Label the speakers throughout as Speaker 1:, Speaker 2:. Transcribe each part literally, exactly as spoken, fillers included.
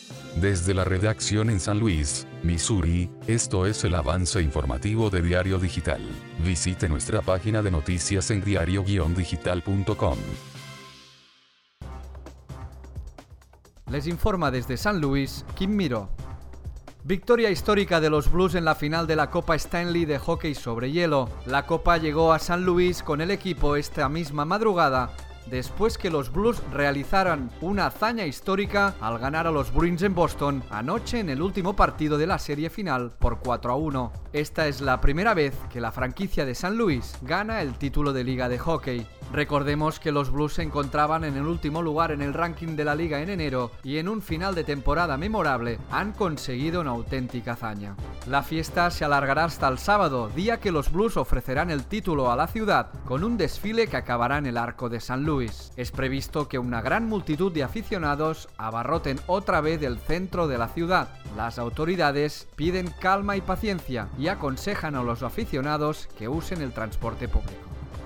Speaker 1: Desde la redacción en San Luis, Missouri, esto es el avance informativo de Diario Digital. Visite nuestra página de noticias en diario guion digital punto com.
Speaker 2: Les informa desde San Luis, Kim Miró. Victoria histórica de los Blues en la final de la Copa Stanley de hockey sobre hielo. La copa llegó a San Luis con el equipo esta misma madrugada, después que los Blues realizaran una hazaña histórica al ganar a los Bruins en Boston anoche en el último partido de la serie final por cuatro a uno. Esta es la primera vez que la franquicia de San Luis gana el título de liga de hockey. Recordemos que los Blues se encontraban en el último lugar en el ranking de la liga en enero y en un final de temporada memorable han conseguido una auténtica hazaña. La fiesta se alargará hasta el sábado, día que los Blues ofrecerán el título a la ciudad con un desfile que acabará en el Arco de San Luis. Es previsto que una gran multitud de aficionados abarroten otra vez el centro de la ciudad. Las autoridades piden calma y paciencia y aconsejan a los aficionados que usen el transporte público.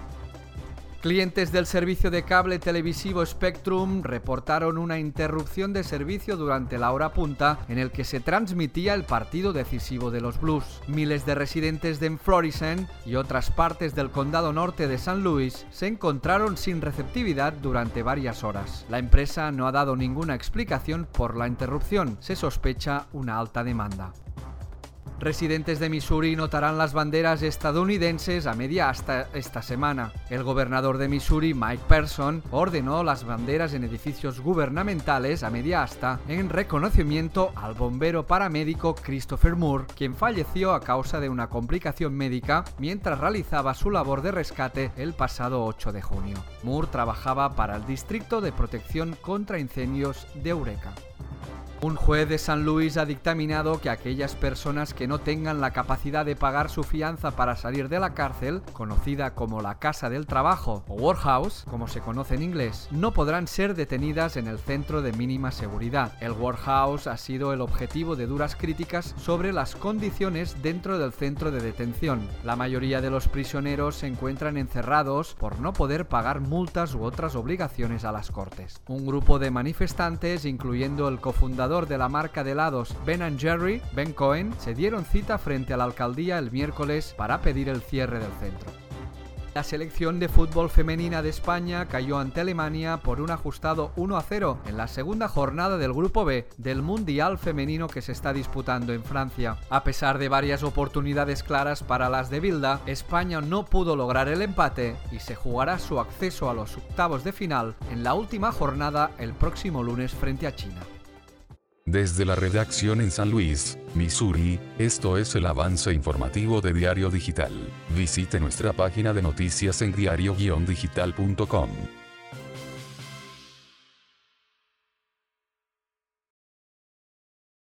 Speaker 2: Clientes del servicio de cable televisivo Spectrum reportaron una interrupción de servicio durante la hora punta en el que se transmitía el partido decisivo de los Blues. Miles de residentes de Florissant y otras partes del condado norte de San Luis se encontraron sin receptividad durante varias horas. La empresa no ha dado ninguna explicación por la interrupción. Se sospecha una alta demanda. Residentes de Missouri notarán las banderas estadounidenses a media asta esta semana. El gobernador de Missouri, Mike Parson, ordenó las banderas en edificios gubernamentales a media asta en reconocimiento al bombero paramédico Christopher Moore, quien falleció a causa de una complicación médica mientras realizaba su labor de rescate el pasado ocho de junio. Moore trabajaba para el Distrito de Protección contra Incendios de Eureka. Un juez de San Luis ha dictaminado que aquellas personas que no tengan la capacidad de pagar su fianza para salir de la cárcel, conocida como la Casa del Trabajo o Workhouse, como se conoce en inglés, no podrán ser detenidas en el centro de mínima seguridad. El Workhouse ha sido el objetivo de duras críticas sobre las condiciones dentro del centro de detención. La mayoría de los prisioneros se encuentran encerrados por no poder pagar multas u otras obligaciones a las cortes. Un grupo de manifestantes, incluyendo el cofundador de la marca de helados Ben and Jerry, Ben Cohen, se dieron cita frente a la alcaldía el miércoles para pedir el cierre del centro. La selección de fútbol femenina de España cayó ante Alemania por un ajustado uno a cero en la segunda jornada del Grupo B del Mundial Femenino que se está disputando en Francia. A pesar de varias oportunidades claras para las de Bilda, España no pudo lograr el empate y se jugará su acceso a los octavos de final en la última jornada el próximo lunes frente a China.
Speaker 1: Desde la redacción en San Luis, Missouri, esto es el avance informativo de Diario Digital. Visite nuestra página de noticias en diario guion digital punto com.